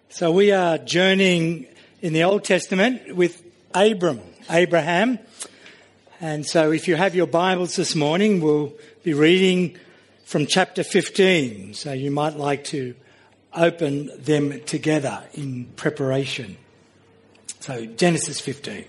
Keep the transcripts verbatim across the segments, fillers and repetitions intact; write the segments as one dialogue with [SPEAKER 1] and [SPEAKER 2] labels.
[SPEAKER 1] So we are journeying in the Old Testament with Abram, Abraham. And so if you have your Bibles this morning, we'll be reading from chapter fifteen. So you might like to open them together in preparation. So Genesis fifteen.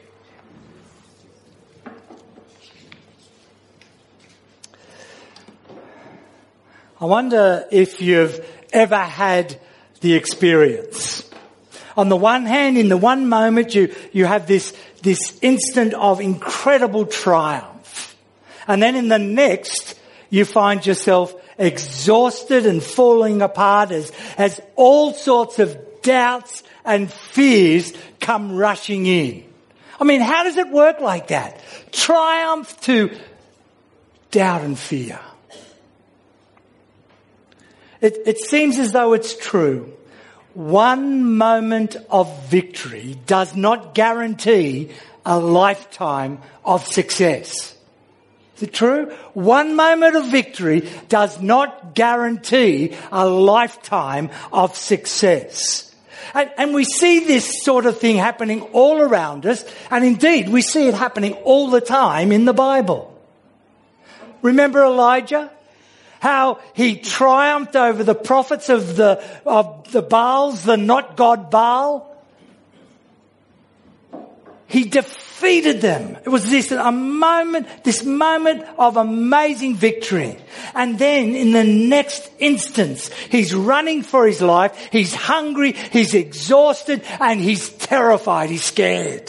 [SPEAKER 1] I wonder if you've ever had the experience. On the one hand, in the one moment, you, you have this, this instant of incredible triumph. And then in the next, you find yourself exhausted and falling apart as, as all sorts of doubts and fears come rushing in. I mean, how does it work like that? Triumph to doubt and fear. It, it seems as though it's true. One moment of victory does not guarantee a lifetime of success. Is it true? One moment of victory does not guarantee a lifetime of success. And, and we see this sort of thing happening all around us. And indeed, we see it happening all the time in the Bible. Remember Elijah? How he triumphed over the prophets of the of the Baals, the not God Baal. He defeated them. It was this a moment, this moment of amazing victory. And then in the next instance, he's running for his life. He's hungry. He's exhausted and he's terrified. He's scared.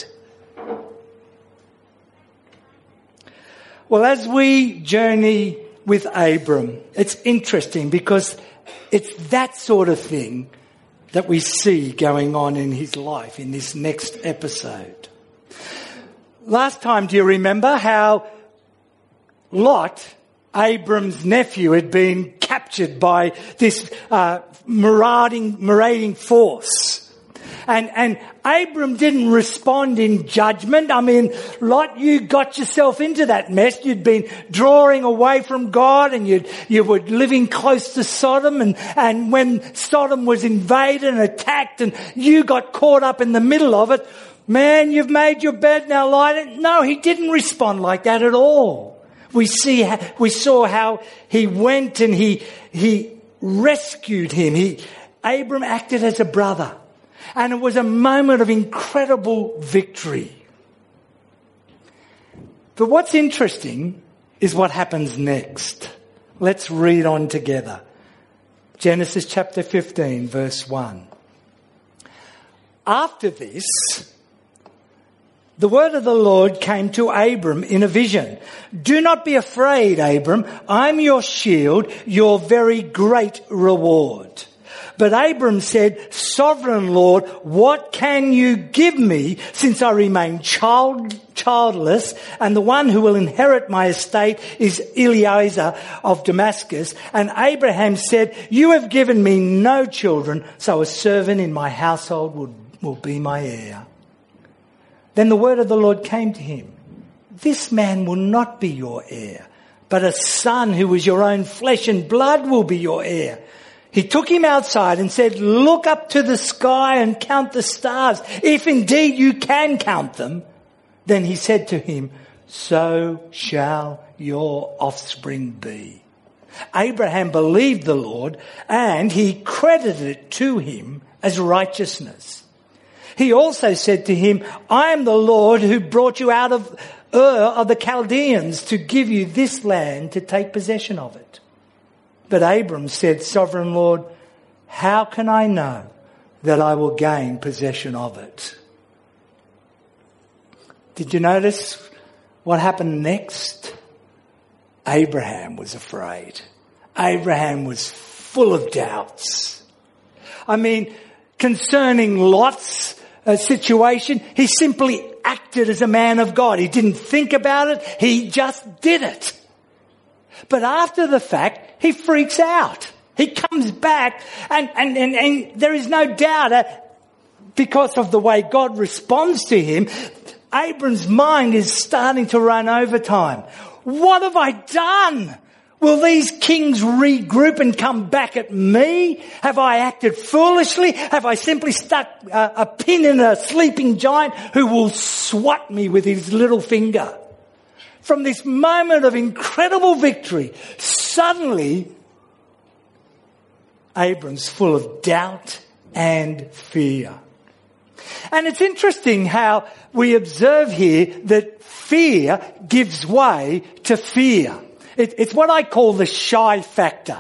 [SPEAKER 1] Well, as we journey with Abram, it's interesting because it's that sort of thing that we see going on in his life in this next episode. Last time, do you remember how Lot, Abram's nephew, had been captured by this uh, marauding, marauding force? And, and Abram didn't respond in judgment. I mean, Lot, you got yourself into that mess. You'd been drawing away from God and you you were living close to Sodom. And, and when Sodom was invaded and attacked and you got caught up in the middle of it, man, you've made your bed, now lie in it. No, he didn't respond like that at all. We see, we saw how he went and he, he rescued him. He, Abram acted as a brother. And it was a moment of incredible victory. But what's interesting is what happens next. Let's read on together. Genesis chapter fifteen, verse one. After this, the word of the Lord came to Abram in a vision. Do not be afraid, Abram. I'm your shield, your very great reward. But Abram said, Sovereign Lord, what can you give me since I remain child, childless and the one who will inherit my estate is Eliezer of Damascus? And Abraham said, you have given me no children, so a servant in my household will, will be my heir. Then the word of the Lord came to him. This man will not be your heir, but a son who is your own flesh and blood will be your heir. He took him outside and said, look up to the sky and count the stars, if indeed you can count them. Then he said to him, so shall your offspring be. Abraham believed the Lord and he credited it to him as righteousness. He also said to him, I am the Lord who brought you out of Ur of the Chaldeans to give you this land to take possession of it. But Abram said, Sovereign Lord, how can I know that I will gain possession of it? Did you notice what happened next? Abraham was afraid. Abraham was full of doubts. I mean, concerning Lot's uh, situation, he simply acted as a man of God. He didn't think about it. He just did it. But after the fact, he freaks out. He comes back and, and, and, and there is no doubt that because of the way God responds to him, Abram's mind is starting to run overtime. What have I done? Will these kings regroup and come back at me? Have I acted foolishly? Have I simply stuck a, a pin in a sleeping giant who will swat me with his little finger? From this moment of incredible victory, suddenly Abram's full of doubt and fear. And it's interesting how we observe here that fear gives way to fear. It, it's what I call the shy factor.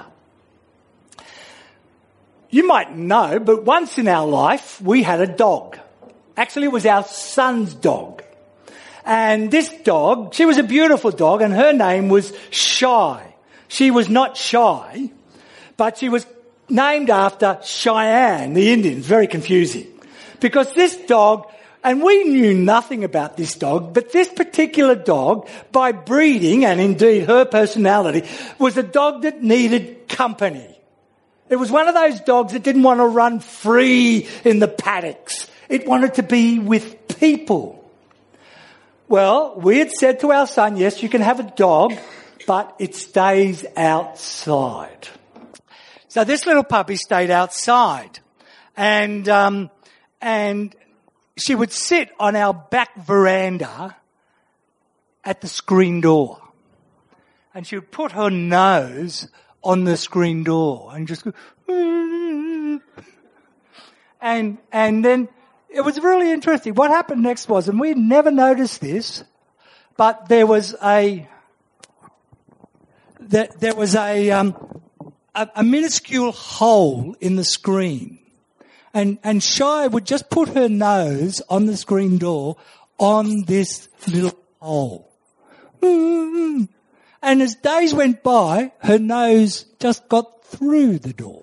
[SPEAKER 1] You might know, but once in our life, we had a dog. Actually, it was our son's dog. And this dog, she was a beautiful dog, and her name was Shy. She was not shy, but she was named after Cheyenne, the Indians. Very confusing. Because this dog, and we knew nothing about this dog, but this particular dog, by breeding, and indeed her personality, was a dog that needed company. It was one of those dogs that didn't want to run free in the paddocks. It wanted to be with people. Well, we had said to our son, yes, you can have a dog, but it stays outside. So this little puppy stayed outside. And, um, and she would sit on our back veranda at the screen door. And she would put her nose on the screen door and just go, and, and then it was really interesting. What happened next was, and we had never noticed this, but there was a, there, there was a, um, a, a minuscule hole in the screen. And, and Shy would just put her nose on the screen door on this little hole. And as days went by, her nose just got through the door.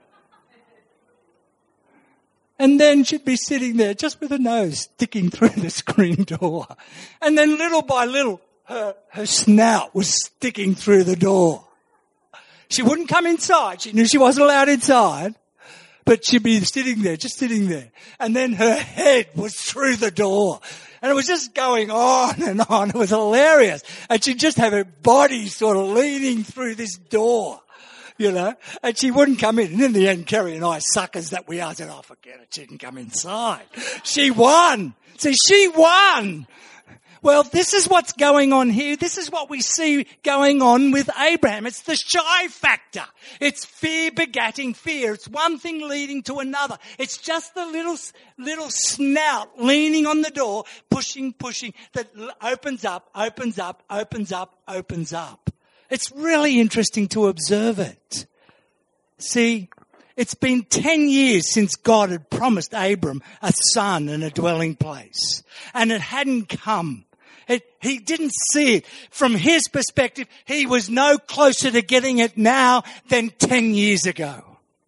[SPEAKER 1] And then she'd be sitting there just with her nose sticking through the screen door. And then little by little, her, her snout was sticking through the door. She wouldn't come inside. She knew she wasn't allowed inside. But she'd be sitting there, just sitting there. And then her head was through the door. And it was just going on and on. It was hilarious. And she'd just have her body sort of leaning through this door, you know. And she wouldn't come in. And in the end, Kerry and I, suckers that we are, said, oh, forget it. She didn't come inside. She won. See, she won. Well, this is what's going on here. This is what we see going on with Abraham. It's the shy factor. It's fear begatting fear. It's one thing leading to another. It's just the little, little snout leaning on the door, pushing, pushing, that opens up, opens up, opens up, opens up. It's really interesting to observe it. See, it's been ten years since God had promised Abram a son and a dwelling place. And it hadn't come. It, he didn't see it. From his perspective, he was no closer to getting it now than ten years ago.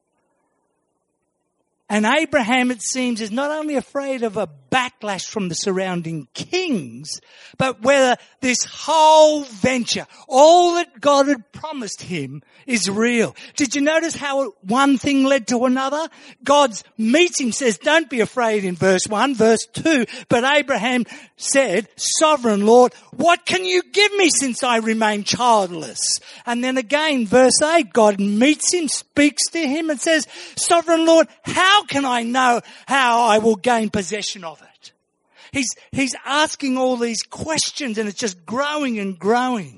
[SPEAKER 1] And Abraham, it seems, is not only afraid of a backlash from the surrounding kings, but whether this whole venture, all that God had promised him, is real. Did you notice how one thing led to another? God meets him, says, don't be afraid in verse one. Verse two, but Abraham said, Sovereign Lord, what can you give me since I remain childless? And then again, verse eight, God meets him, speaks to him and says, Sovereign Lord, how can I know how I will gain possession of it? He's, he's asking all these questions and it's just growing and growing.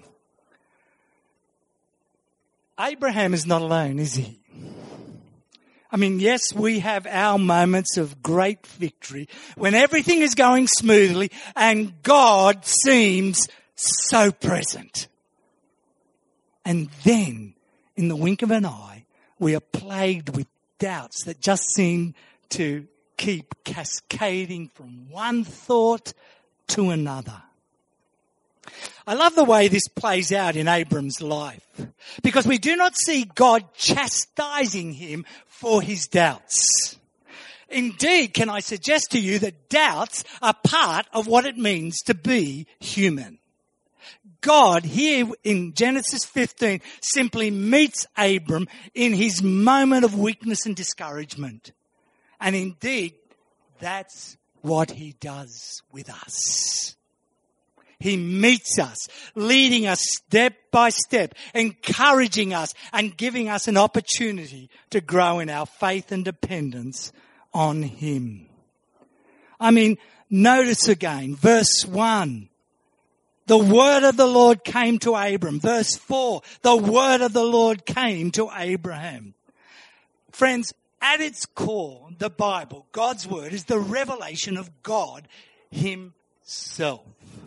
[SPEAKER 1] Abraham is not alone, is he? I mean, yes, we have our moments of great victory when everything is going smoothly and God seems so present. And then, in the wink of an eye, we are plagued with doubts that just seem to keep cascading from one thought to another. I love the way this plays out in Abram's life because we do not see God chastising him for his doubts. Indeed, can I suggest to you that doubts are part of what it means to be human. God here in Genesis fifteen simply meets Abram in his moment of weakness and discouragement. And indeed, that's what he does with us. He meets us, leading us step by step, encouraging us and giving us an opportunity to grow in our faith and dependence on him. I mean, notice again, verse one. The word of the Lord came to Abram. Verse four, the word of the Lord came to Abraham. Friends, at its core, the Bible, God's word, is the revelation of God himself.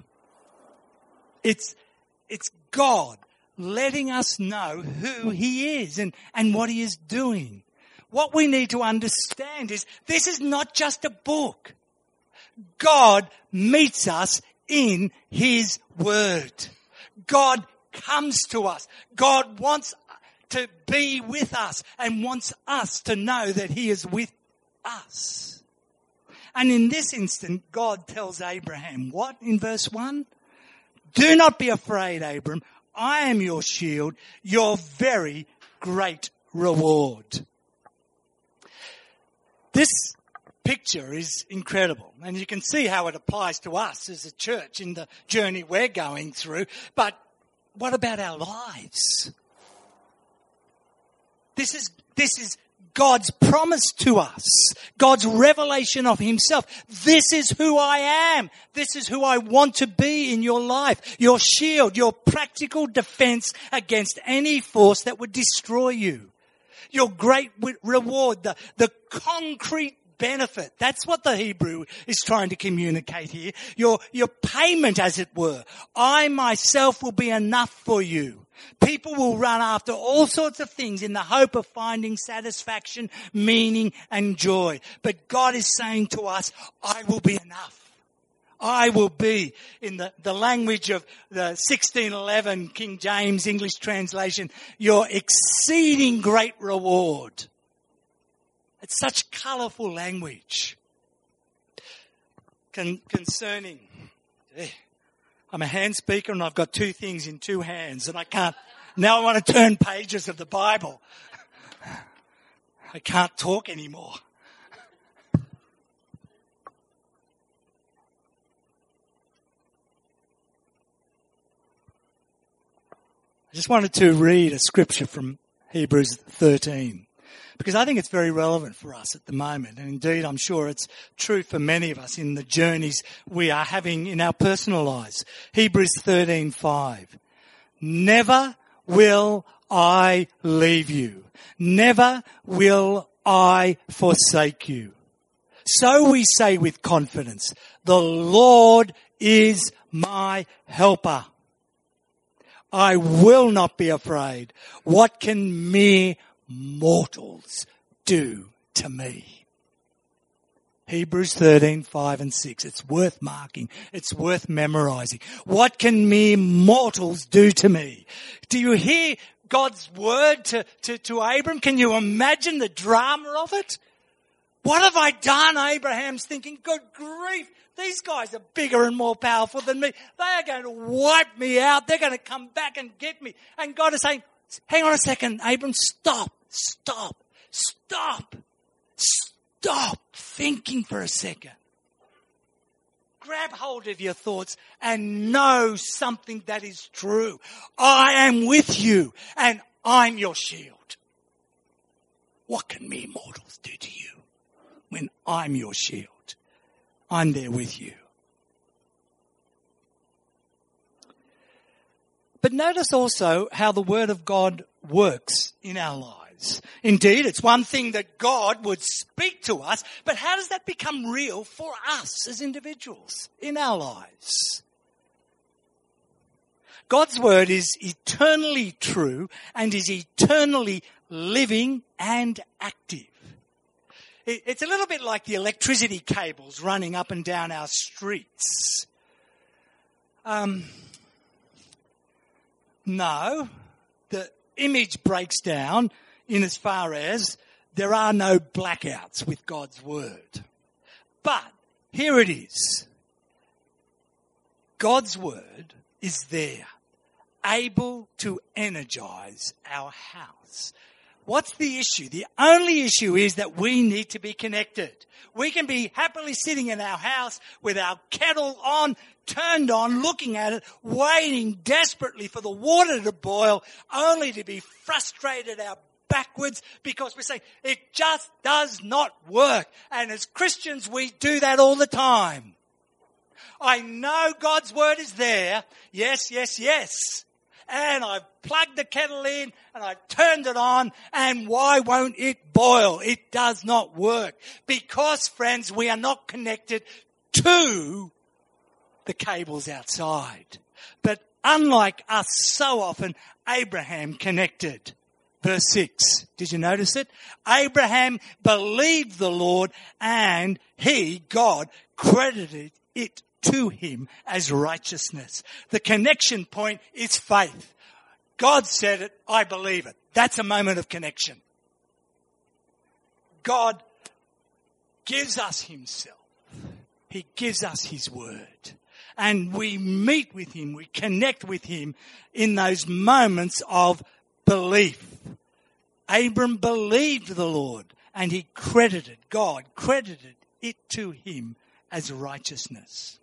[SPEAKER 1] It's, it's God letting us know who he is and, and what he is doing. What we need to understand is this is not just a book. God meets us in his word. God comes to us. God wants to be with us and wants us to know that he is with us. And in this instant, God tells Abraham what in verse one? Do not be afraid, Abram. I am your shield, your very great reward. This picture is incredible, and you can see how it applies to us as a church in the journey we're going through. But what about our lives? This is, this is God's promise to us, God's revelation of himself. This is who I am. This is who I want to be in your life, your shield, your practical defense against any force that would destroy you. Your great reward, the, the concrete benefit. That's what the Hebrew is trying to communicate here. Your, your payment, as it were. I myself will be enough for you. People will run after all sorts of things in the hope of finding satisfaction, meaning, and joy. But God is saying to us, I will be enough. I will be, in the, the language of the sixteen eleven King James English translation, your exceeding great reward. It's such colourful language. Con- concerning, eh, I'm a hand speaker and I've got two things in two hands and I can't, now I want to turn pages of the Bible. I can't talk anymore. I just wanted to read a scripture from Hebrews thirteen. Because I think it's very relevant for us at the moment. And indeed, I'm sure it's true for many of us in the journeys we are having in our personal lives. Hebrews thirteen five. Never will I leave you. Never will I forsake you. So we say with confidence, the Lord is my helper. I will not be afraid. What can mere mortals do to me? Hebrews thirteen five and six. It's worth marking. It's worth memorizing. What can mere mortals do to me? Do you hear God's word to, to, to Abram? Can you imagine the drama of it? What have I done? Abraham's thinking, good grief, these guys are bigger and more powerful than me. They are going to wipe me out. They're going to come back and get me. And God is saying, hang on a second, Abram, stop. Stop, stop, stop thinking for a second. Grab hold of your thoughts and know something that is true. I am with you and I'm your shield. What can mere mortals do to you when I'm your shield? I'm there with you. But notice also how the Word of God works in our lives. Indeed, it's one thing that God would speak to us, but how does that become real for us as individuals in our lives? God's word is eternally true and is eternally living and active. It's a little bit like the electricity cables running up and down our streets. Um, no, the image breaks down in as far as there are no blackouts with God's word. But here it is. God's word is there, able to energize our house. What's the issue? The only issue is that we need to be connected. We can be happily sitting in our house with our kettle on, turned on, looking at it, waiting desperately for the water to boil, only to be frustrated out backwards because we're saying it just does not work. And as Christians, we do that all the time. I know God's word is there. Yes, yes, yes. And I've plugged the kettle in and I've turned it on, and why won't it boil? It does not work. Because, friends, we are not connected to the cables outside. But unlike us so often, Abraham connected. Verse six, did you notice it? Abraham believed the Lord, and he, God, credited it to him as righteousness. The connection point is faith. God said it, I believe it. That's a moment of connection. God gives us himself. He gives us his word. And we meet with him, we connect with him in those moments of belief. Abram believed the Lord, and he credited, God credited it to him as righteousness.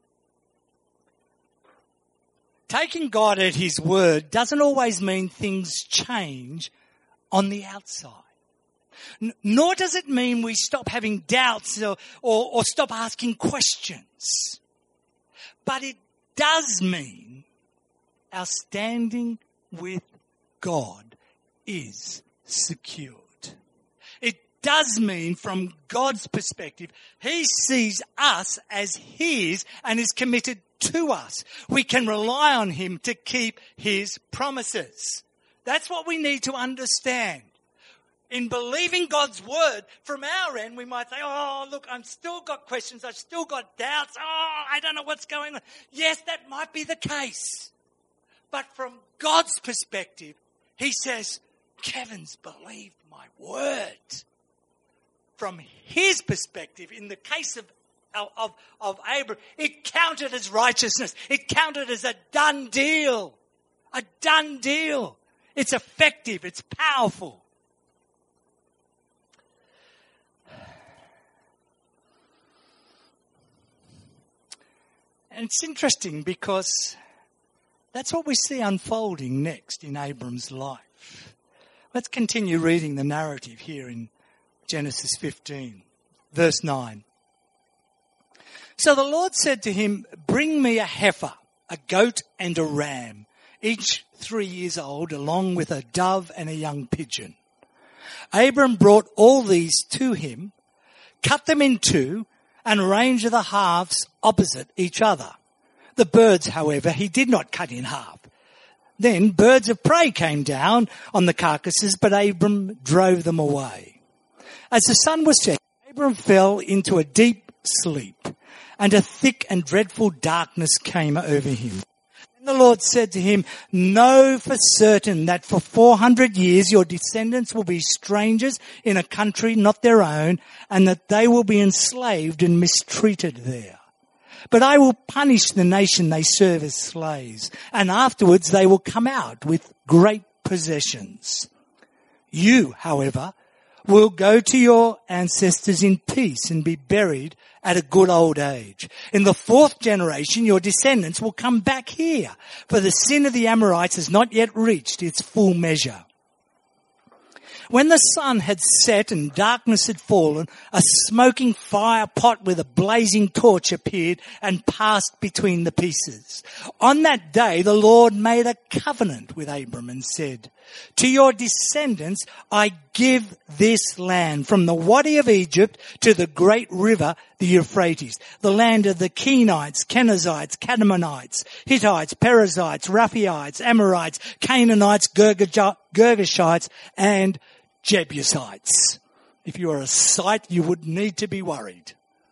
[SPEAKER 1] Taking God at his word doesn't always mean things change on the outside. N- nor does it mean we stop having doubts or, or, or stop asking questions. But it does mean our standing with God is secured. It does mean, from God's perspective, he sees us as his and is committed to us. We can rely on him to keep his promises. That's what we need to understand. In believing God's word, from our end, we might say, oh, look, I've still got questions. I've still got doubts. Oh, I don't know what's going on. Yes, that might be the case. But from God's perspective, he says, Kevin's believed my word. From his perspective, in the case of Of, of Abraham, it counted as righteousness. It counted as a done deal. A done deal. It's effective. It's powerful. And it's interesting because that's what we see unfolding next in Abram's life. Let's continue reading the narrative here in Genesis fifteen, verse nine. So the Lord said to him, bring me a heifer, a goat and a ram, each three years old, along with a dove and a young pigeon. Abram brought all these to him, cut them in two, and arranged the halves opposite each other. The birds, however, he did not cut in half. Then birds of prey came down on the carcasses, but Abram drove them away. As the sun was setting, Abram fell into a deep sleep, and a thick and dreadful darkness came over him. And the Lord said to him, know for certain that for four hundred years your descendants will be strangers in a country not their own, and that they will be enslaved and mistreated there. But I will punish the nation they serve as slaves, and afterwards they will come out with great possessions. You, however, will go to your ancestors in peace and be buried at a good old age. In the fourth generation, your descendants will come back here, for the sin of the Amorites has not yet reached its full measure. When the sun had set and darkness had fallen, a smoking fire pot with a blazing torch appeared and passed between the pieces. On that day, the Lord made a covenant with Abram and said, to your descendants, I give this land from the Wadi of Egypt to the great river, the Euphrates, the land of the Kenites, Kenizzites, Kadmonites, Hittites, Perizzites, Rephaites, Amorites, Canaanites, Girgashites, and Jebusites. If you are a site, you would need to be worried.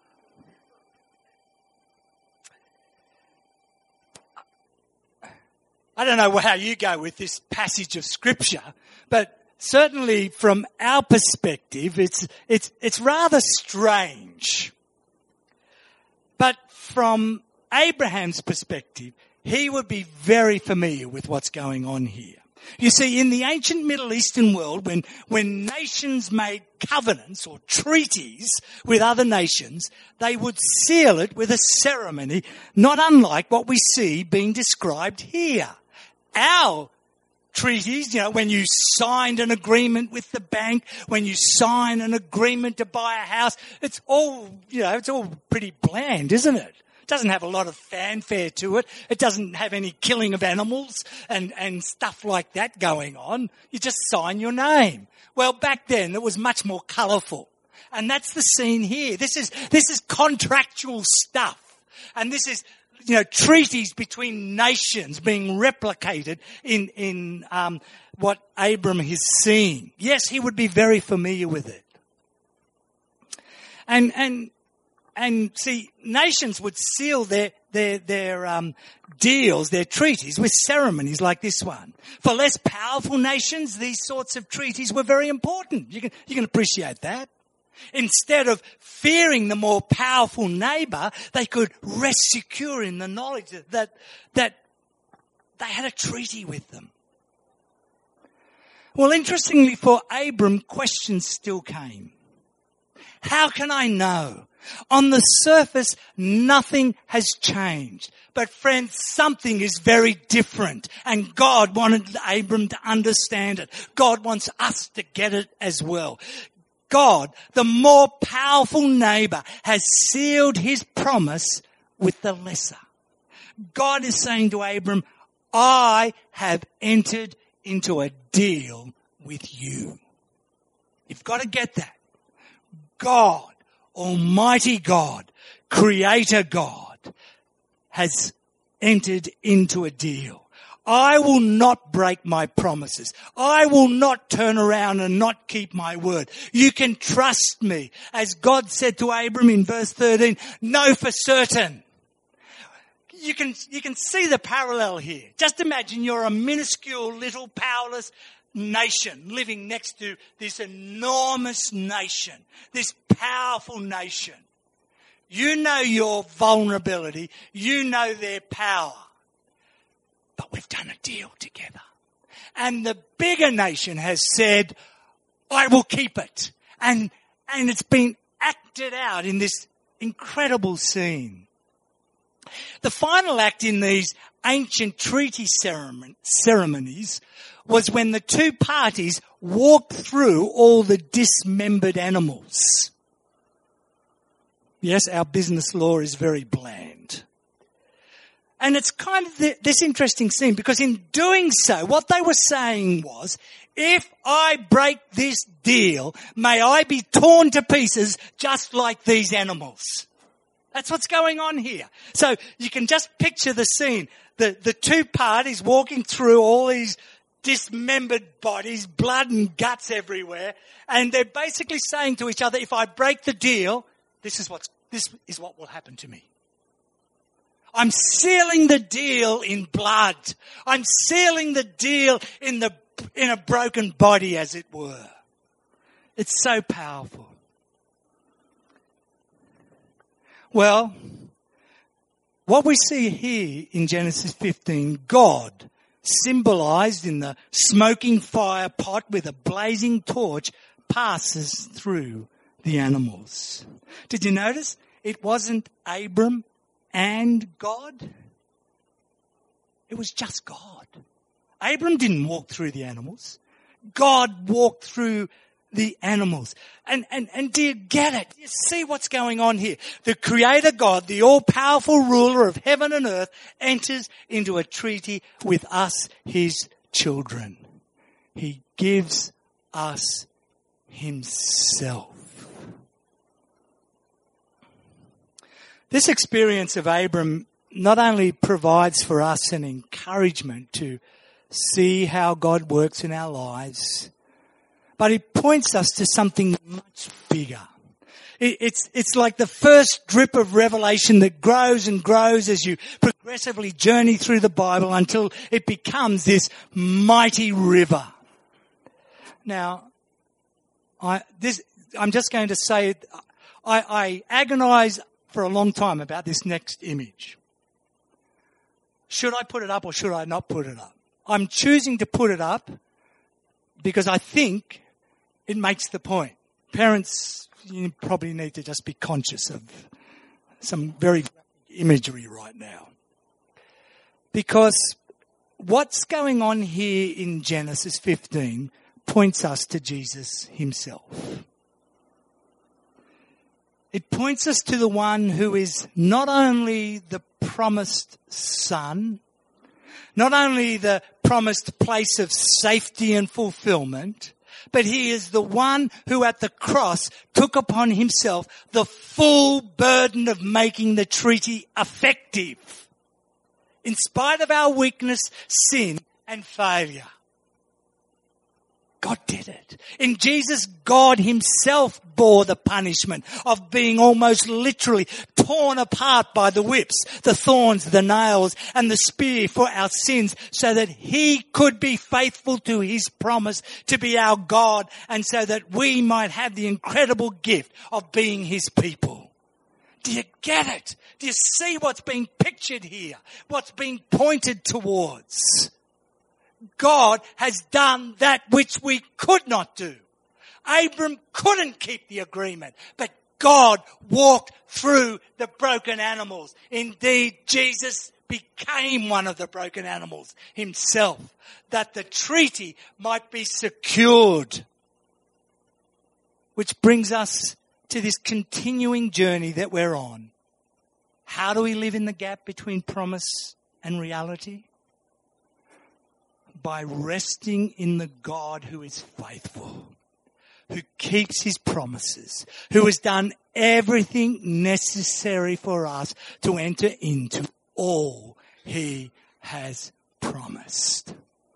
[SPEAKER 1] I don't know how you go with this passage of scripture, but certainly from our perspective, it's, it's, it's rather strange. But from Abraham's perspective, he would be very familiar with what's going on here. You see, in the ancient Middle Eastern world, when, when nations made covenants or treaties with other nations, they would seal it with a ceremony not unlike what we see being described here. Our treaties, you know, when you signed an agreement with the bank, when you sign an agreement to buy a house, it's all, you know, it's all pretty bland, isn't it? It doesn't have a lot of fanfare to it. It doesn't have any killing of animals and, and stuff like that going on. You just sign your name. Well, back then it was much more colourful. And that's the scene here. This is, this is contractual stuff. And this is, you know, treaties between nations being replicated in, in, um, what Abram is seeing. Yes, he would be very familiar with it. And, and, And see, nations would seal their, their, their, um, deals, their treaties with ceremonies like this one. For less powerful nations, these sorts of treaties were very important. You can, you can appreciate that. Instead of fearing the more powerful neighbour, they could rest secure in the knowledge that, that they had a treaty with them. Well, interestingly for Abram, questions still came. How can I know? On the surface, nothing has changed. But friends, something is very different. And God wanted Abram to understand it. God wants us to get it as well. God, the more powerful neighbour, has sealed his promise with the lesser. God is saying to Abram, I have entered into a deal with you. You've got to get that. God, Almighty God, Creator God, has entered into a deal. I will not break my promises. I will not turn around and not keep my word. You can trust me. As God said to Abram in verse thirteen, know for certain. You can, you can see the parallel here. Just imagine you're a minuscule little powerless nation living next to this enormous nation, this powerful nation. You know your vulnerability. You know their power. But we've done a deal together. And the bigger nation has said, I will keep it. And, and it's been acted out in this incredible scene. The final act in these ancient treaty ceremonies was when the two parties walked through all the dismembered animals. Yes, our business law is very bland. And it's kind of the, this interesting scene because in doing so, what they were saying was, if I break this deal, may I be torn to pieces just like these animals. That's what's going on here. So you can just picture the scene. The, the two parties walking through all these dismembered bodies, blood and guts everywhere. And they're basically saying to each other, if I break the deal, this is what's, this is what will happen to me. I'm sealing the deal in blood. I'm sealing the deal in the, in a broken body, as it were. It's so powerful. Well, what we see here in Genesis fifteen, God, symbolized in the smoking fire pot with a blazing torch, passes through the animals. Did you notice? It wasn't Abram and God. It was just God. Abram didn't walk through the animals. God walked through the animals. And, and, and do you get it? You see what's going on here? The Creator God, the all-powerful ruler of heaven and earth, enters into a treaty with us, his children. He gives us himself. This experience of Abram not only provides for us an encouragement to see how God works in our lives, but it points us to something much bigger. It, it's, it's like the first drip of revelation that grows and grows as you progressively journey through the Bible until it becomes this mighty river. Now, I, this, I'm just going to say it. I, I agonize for a long time about this next image. Should I put it up or should I not put it up? I'm choosing to put it up because I think it makes the point. Parents, you probably need to just be conscious of some very imagery right now. Because what's going on here in Genesis fifteen points us to Jesus himself. It points us to the one who is not only the promised son, not only the promised place of safety and fulfillment, but he is the one who at the cross took upon himself the full burden of making the treaty effective, in spite of our weakness, sin, and failure. God did it. In Jesus, God himself bore the punishment of being almost literally torn apart by the whips, the thorns, the nails, and the spear for our sins, so that he could be faithful to his promise to be our God, and so that we might have the incredible gift of being his people. Do you get it? Do you see what's being pictured here? What's being pointed towards? God has done that which we could not do. Abram couldn't keep the agreement, but God walked through the broken animals. Indeed, Jesus became one of the broken animals himself, that the treaty might be secured. Which brings us to this continuing journey that we're on. How do we live in the gap between promise and reality? By resting in the God who is faithful, who keeps his promises, who has done everything necessary for us to enter into all he has promised.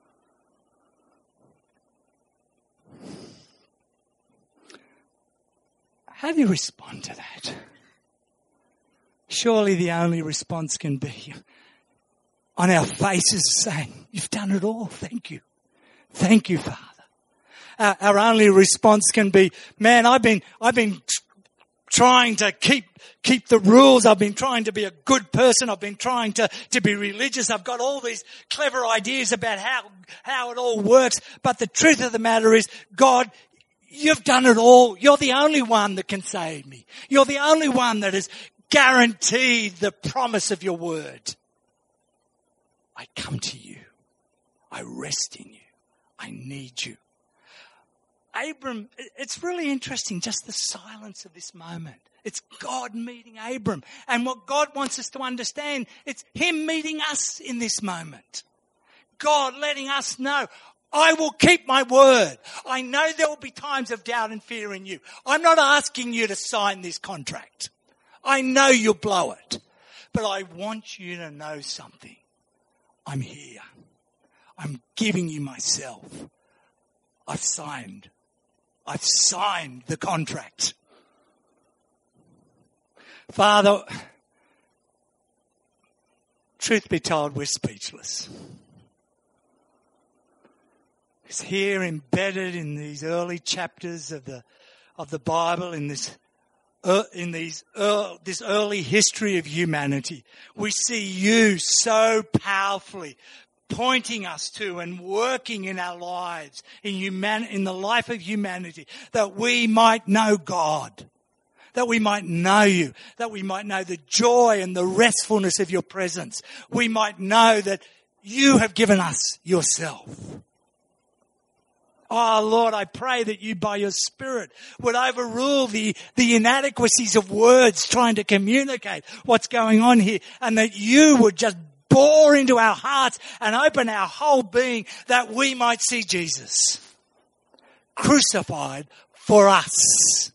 [SPEAKER 1] How do you respond to that? Surely the only response can be on our faces saying, you've done it all. Thank you. Thank you, Father. Our, our only response can be, man, I've been, I've been trying to keep, keep the rules. I've been trying to be a good person. I've been trying to, to be religious. I've got all these clever ideas about how, how it all works. But the truth of the matter is, God, you've done it all. You're the only one that can save me. You're the only one that has guaranteed the promise of your word. I come to you. I rest in you. I need you. Abram, it's really interesting, just the silence of this moment. It's God meeting Abram. And what God wants us to understand, it's him meeting us in this moment. God letting us know, I will keep my word. I know there will be times of doubt and fear in you. I'm not asking you to sign this contract. I know you'll blow it. But I want you to know something. I'm here. I'm giving you myself. I've signed. I've signed the contract. Father, truth be told, we're speechless. It's here embedded in these early chapters of the of the Bible, in this uh, in these uh, this early history of humanity. We see you so powerfully pointing us to and working in our lives, in human in the life of humanity, that we might know God, that we might know you, that we might know the joy and the restfulness of your presence. We might know that you have given us yourself. Oh, Lord, I pray that you by your Spirit would overrule the, the inadequacies of words trying to communicate what's going on here, and that you would just bore into our hearts and open our whole being, that we might see Jesus crucified for us,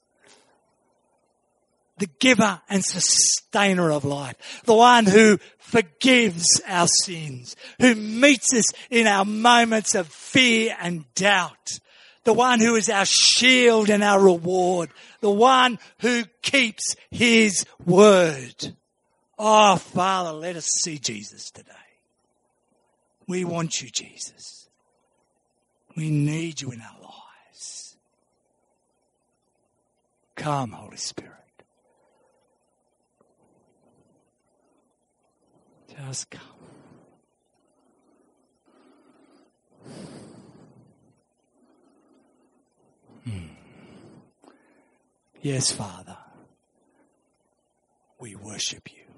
[SPEAKER 1] the giver and sustainer of life, the one who forgives our sins, who meets us in our moments of fear and doubt, the one who is our shield and our reward, the one who keeps his word. Oh, Father, let us see Jesus today. We want you, Jesus. We need you in our lives. Come, Holy Spirit. Just come. Yes, Father. We worship you.